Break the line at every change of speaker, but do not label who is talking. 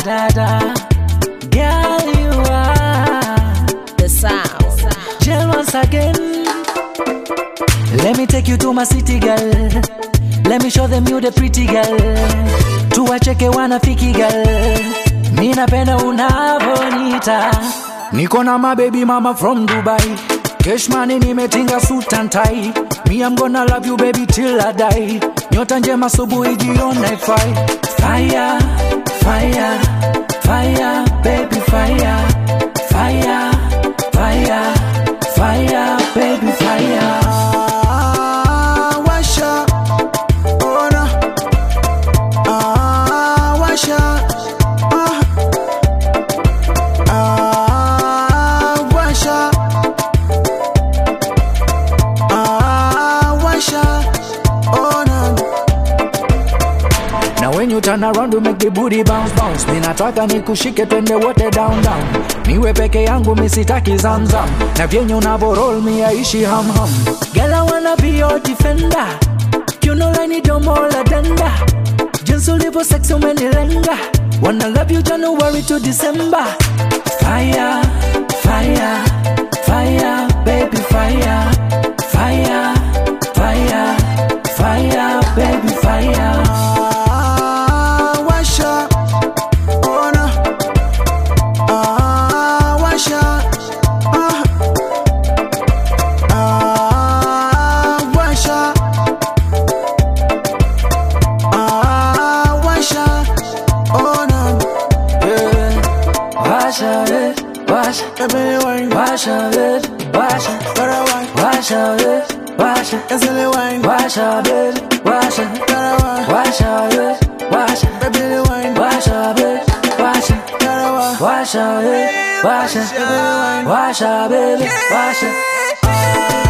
da da. Girl, you are
The sound.
Jill once again. Let me take you to my city, girl. Let me show them you the pretty girl. Tuwacheke wanafiki girl. Mi napenda unavonita. Niko na my baby mama from Dubai. Cash money nimetinga suit and tie. Me I'm gonna love you baby till I die. Nyota njema subuhi jioni fire. Fire, fire, fire, baby fire. Fire, fire, fire, baby fire.
Washa, ona, washa, washa, washa, ona.
Now when you turn around to make the booty bounce bounce, ninataka nikushike twende wote down down. Niwe peke yangu misitaki zamzam, na vyenye unavo roll mi aishi ham ham. Girl I wanna be your defender, you know I need your more tender. Jinsi ulivyo sexy umenilenga, wanna love you January to December. Fire, fire, fire, baby fire. Fire, fire, fire, baby fire.
Washa, ona, washa, washa, washa, ona.
Yeah. Washa it, washa,
Ebele wine,
washa it, washa,
para wine,
washa it, washa,
ezele wine,
washa it, washa,
para wine,
washa it, washa,
ebele wine,
washa it, washa,
para wine,
washa it, washa, washa it, washa.